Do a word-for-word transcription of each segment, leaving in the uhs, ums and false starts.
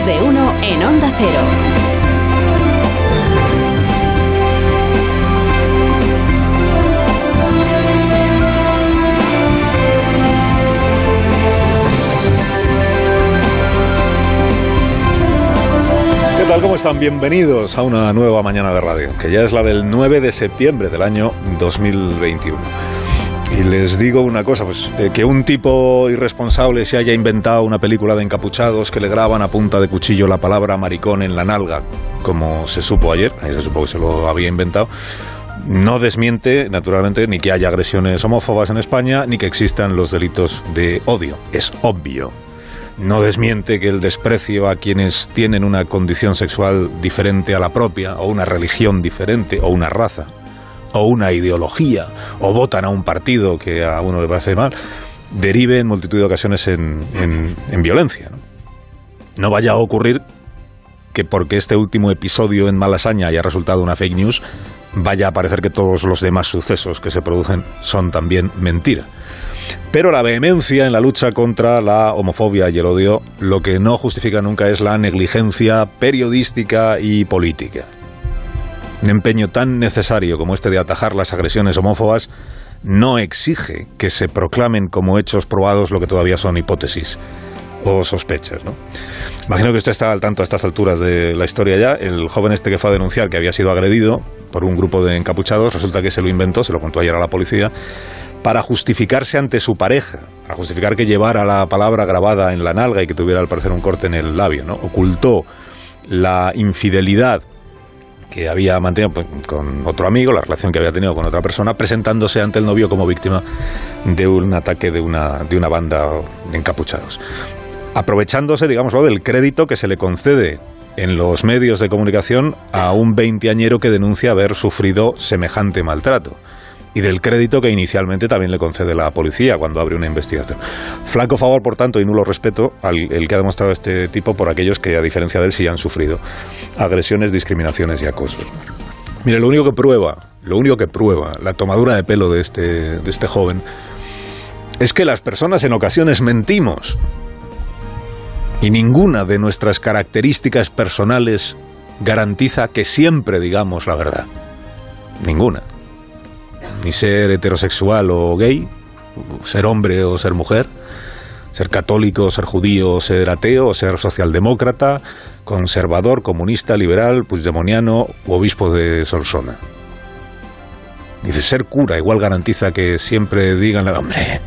de uno en Onda Cero. ¿Qué tal? ¿Cómo están? Bienvenidos a una nueva mañana de radio, que ya es la del nueve de septiembre del año dos mil veintiuno. Y les digo una cosa, pues eh, que un tipo irresponsable se haya inventado una película de encapuchados que le graban a punta de cuchillo la palabra maricón en la nalga, como se supo ayer, ahí se supo que se lo había inventado, no desmiente, naturalmente, ni que haya agresiones homófobas en España, ni que existan los delitos de odio. Es obvio. No desmiente que el desprecio a quienes tienen una condición sexual diferente a la propia, o una religión diferente, o una raza, o una ideología, o votan a un partido que a uno le parece mal, derive en multitud de ocasiones en, en, en violencia, ¿no? No vaya a ocurrir que porque este último episodio en Malasaña haya resultado una fake news, vaya a parecer que todos los demás sucesos que se producen son también mentira. Pero la vehemencia en la lucha contra la homofobia y el odio lo que no justifica nunca es la negligencia periodística y política. Un empeño tan necesario como este de atajar las agresiones homófobas no exige que se proclamen como hechos probados lo que todavía son hipótesis o sospechas, ¿no? Imagino que usted está al tanto a estas alturas de la historia ya. El joven este que fue a denunciar que había sido agredido por un grupo de encapuchados, resulta que se lo inventó, se lo contó ayer a la policía, para justificarse ante su pareja, para justificar que llevara la palabra grabada en la nalga y que tuviera al parecer un corte en el labio, ¿no? Ocultó la infidelidad que había mantenido pues, con otro amigo, la relación que había tenido con otra persona, presentándose ante el novio como víctima de un ataque de una, de una banda de encapuchados. Aprovechándose, digámoslo, del crédito que se le concede en los medios de comunicación a un veinteañero que denuncia haber sufrido semejante maltrato. Y del crédito que inicialmente también le concede la policía cuando abre una investigación. Flaco favor, por tanto, y nulo respeto al el que ha demostrado este tipo por aquellos que, a diferencia de él, sí han sufrido agresiones, discriminaciones y acosos. Mire, lo único que prueba, lo único que prueba la tomadura de pelo de este, de este joven es que las personas en ocasiones mentimos. Y ninguna de nuestras características personales garantiza que siempre digamos la verdad. Ninguna. Ni ser heterosexual o gay, ser hombre o ser mujer, ser católico, ser judío, ser ateo, ser socialdemócrata, conservador, comunista, liberal, puigdemoniano u obispo de Solsona. Dice, ser cura igual garantiza que siempre digan la hombre.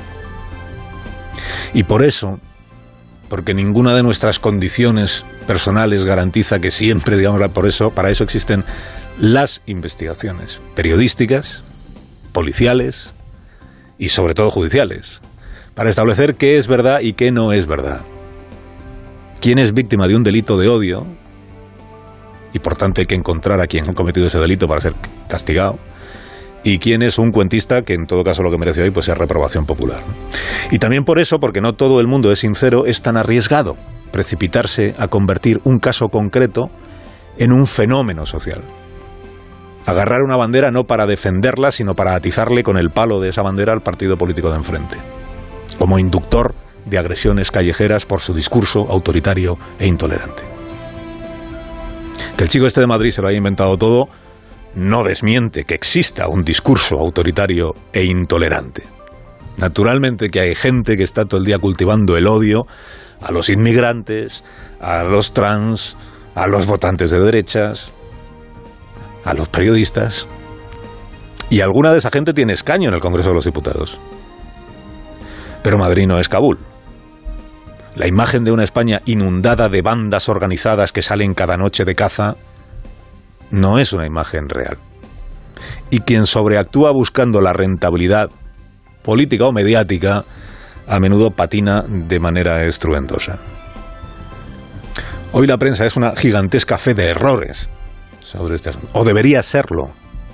Y por eso, porque ninguna de nuestras condiciones personales garantiza que siempre digamos por eso, para eso existen las investigaciones periodísticas, policiales y sobre todo judiciales, para establecer qué es verdad y qué no es verdad. Quién es víctima de un delito de odio, y por tanto hay que encontrar a quien ha cometido ese delito para ser castigado, y quién es un cuentista que en todo caso lo que merece hoy pues es reprobación popular, ¿no? Y también por eso, porque no todo el mundo es sincero, es tan arriesgado precipitarse a convertir un caso concreto en un fenómeno social. Agarrar una bandera no para defenderla, sino para atizarle con el palo de esa bandera al partido político de enfrente, como inductor de agresiones callejeras por su discurso autoritario e intolerante. Que el chico este de Madrid se lo haya inventado todo no desmiente que exista un discurso autoritario e intolerante. Naturalmente que hay gente que está todo el día cultivando el odio a los inmigrantes, a los trans, a los votantes de derechas, a los periodistas, y alguna de esa gente tiene escaño en el Congreso de los Diputados. Pero Madrid no es Kabul. La imagen de una España inundada de bandas organizadas que salen cada noche de caza no es una imagen real. Y quien sobreactúa buscando la rentabilidad política o mediática, a menudo patina de manera estruendosa. Hoy la prensa es una gigantesca fe de errores sobre este asunto, o debería serlo,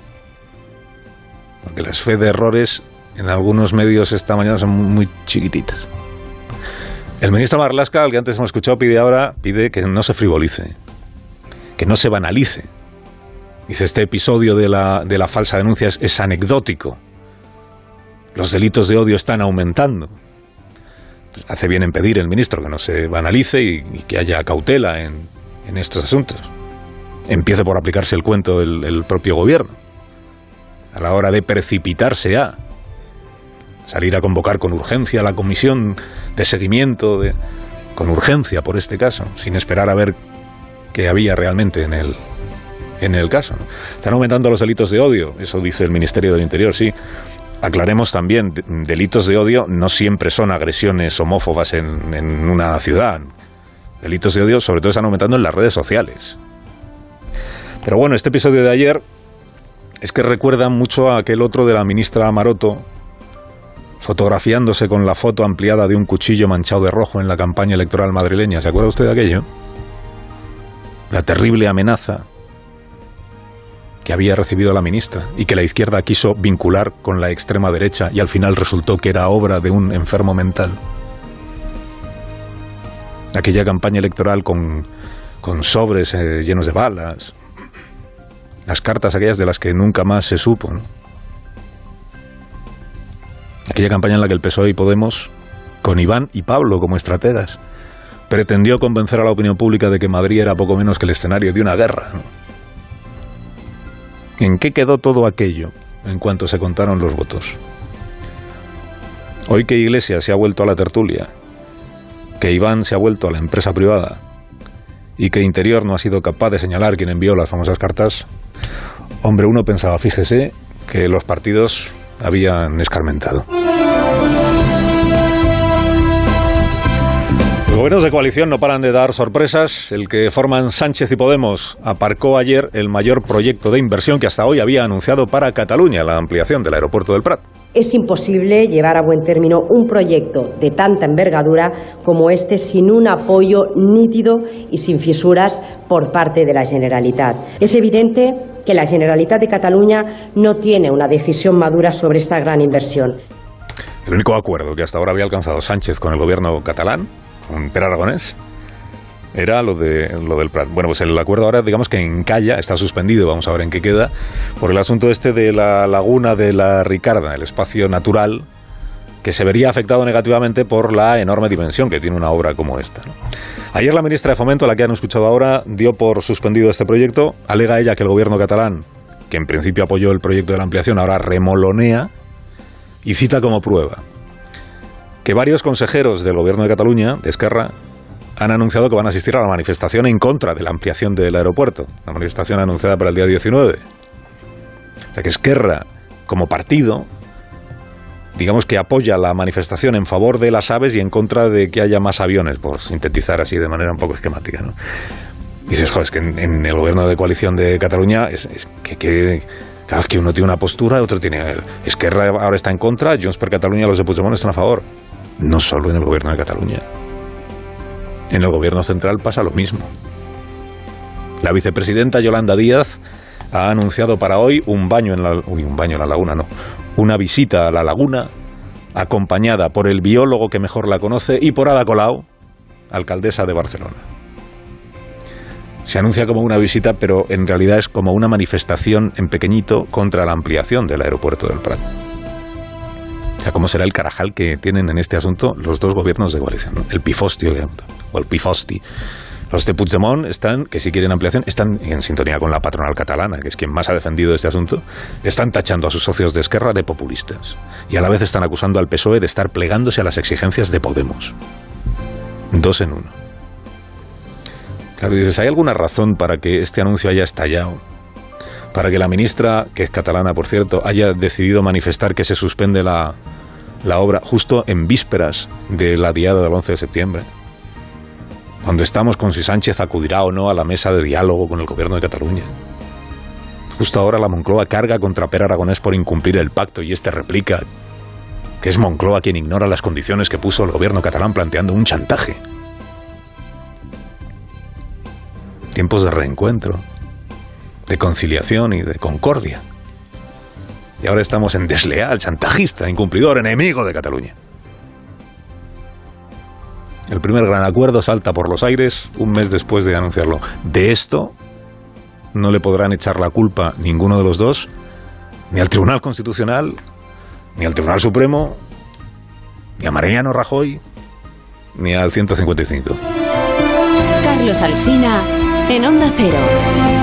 porque las fe de errores en algunos medios esta mañana son muy chiquititas. El ministro Marlaska, al que antes hemos escuchado, pide ahora pide que no se frivolice, que no se banalice. Dice, este episodio de la, de la falsa denuncia es, es anecdótico. Los delitos de odio están aumentando. hace bien en pedir el ministro que no se banalice y, y que haya cautela en, en estos asuntos. Empiece por aplicarse el cuento el, el propio gobierno, a la hora de precipitarse a salir a convocar con urgencia a la comisión de seguimiento, de, con urgencia por este caso, sin esperar a ver qué había realmente en el, en el caso, ¿no? Están aumentando los delitos de odio, eso dice el Ministerio del Interior, sí. Aclaremos también, delitos de odio no siempre son agresiones homófobas en, en una ciudad. Delitos de odio sobre todo están aumentando en las redes sociales. Pero bueno, este episodio de ayer es que recuerda mucho a aquel otro de la ministra Maroto, fotografiándose con la foto ampliada de un cuchillo manchado de rojo en la campaña electoral madrileña. ¿Se acuerda usted de aquello? La terrible amenaza que había recibido la ministra y que la izquierda quiso vincular con la extrema derecha y al final resultó que era obra de un enfermo mental. Aquella campaña electoral con, con sobres eh, llenos de balas, las cartas aquellas de las que nunca más se supo, ¿no? Aquella campaña en la que el P S O E y Podemos, con Iván y Pablo como estrategas, pretendió convencer a la opinión pública de que Madrid era poco menos que el escenario de una guerra, ¿no? ¿En qué quedó todo aquello en cuanto se contaron los votos? Hoy que Iglesias se ha vuelto a la tertulia, que Iván se ha vuelto a la empresa privada y que Interior no ha sido capaz de señalar quién envió las famosas cartas, hombre, uno pensaba, fíjese, que los partidos habían escarmentado. Los gobiernos de coalición no paran de dar sorpresas. El que forman Sánchez y Podemos aparcó ayer el mayor proyecto de inversión que hasta hoy había anunciado para Cataluña, la ampliación del aeropuerto del Prat. Es imposible llevar a buen término un proyecto de tanta envergadura como este sin un apoyo nítido y sin fisuras por parte de la Generalitat. Es evidente que la Generalitat de Cataluña no tiene una decisión madura sobre esta gran inversión. El único acuerdo que hasta ahora había alcanzado Sánchez con el gobierno catalán, con Pere Aragonés, era lo de lo del Prat. Bueno, pues el acuerdo ahora, digamos que encalla, está suspendido, vamos a ver en qué queda, por el asunto este de la laguna de la Ricarda, el espacio natural que se vería afectado negativamente por la enorme dimensión que tiene una obra como esta, ¿no? Ayer la ministra de Fomento, la que han escuchado ahora, dio por suspendido este proyecto. Alega ella que el gobierno catalán, que en principio apoyó el proyecto de la ampliación, ahora remolonea y cita como prueba que varios consejeros del gobierno de Cataluña, de Esquerra, han anunciado que van a asistir a la manifestación en contra de la ampliación del aeropuerto, la manifestación anunciada para el día diecinueve. O sea que Esquerra, como partido, digamos que apoya la manifestación en favor de las aves y en contra de que haya más aviones, por sintetizar así de manera un poco esquemática, ¿no? Y dices, joder, es que en, en el gobierno de coalición de Cataluña es, es que, que claro, es que uno tiene una postura, otro tiene... Esquerra ahora está en contra, Junts per Catalunya, los de Puigdemont están a favor. No solo en el gobierno de Cataluña. En el gobierno central pasa lo mismo. La vicepresidenta Yolanda Díaz ha anunciado para hoy un baño en la... Uy, un baño en la laguna, no. Una visita a la laguna, acompañada por el biólogo que mejor la conoce y por Ada Colau, alcaldesa de Barcelona. Se anuncia como una visita, pero en realidad es como una manifestación en pequeñito contra la ampliación del aeropuerto del Prat. O sea, ¿cómo será el carajal que tienen en este asunto los dos gobiernos de coalición, ¿no? El pifostio, o el pifosti. Los de Puigdemont están, que si quieren ampliación, están en sintonía con la patronal catalana, que es quien más ha defendido este asunto. Están tachando a sus socios de Esquerra de populistas. Y a la vez están acusando al P S O E de estar plegándose a las exigencias de Podemos. Dos en uno. Claro, dices, ¿hay alguna razón para que este anuncio haya estallado? Para que la ministra, que es catalana por cierto, haya decidido manifestar que se suspende la, la obra justo en vísperas de la diada del once de septiembre, cuando estamos con si Sánchez acudirá o no a la mesa de diálogo con el gobierno de Cataluña. Justo ahora la Moncloa carga contra Pere Aragonés por incumplir el pacto y este replica que es Moncloa quien ignora las condiciones que puso el gobierno catalán planteando un chantaje. Tiempos de reencuentro, de conciliación y de concordia. Y ahora estamos en desleal, chantajista, incumplidor, enemigo de Cataluña. El primer gran acuerdo salta por los aires un mes después de anunciarlo. De esto no le podrán echar la culpa ninguno de los dos, ni al Tribunal Constitucional, ni al Tribunal Supremo, ni a Mariano Rajoy, ni al ciento cincuenta y cinco. Carlos Alsina en Onda Cero.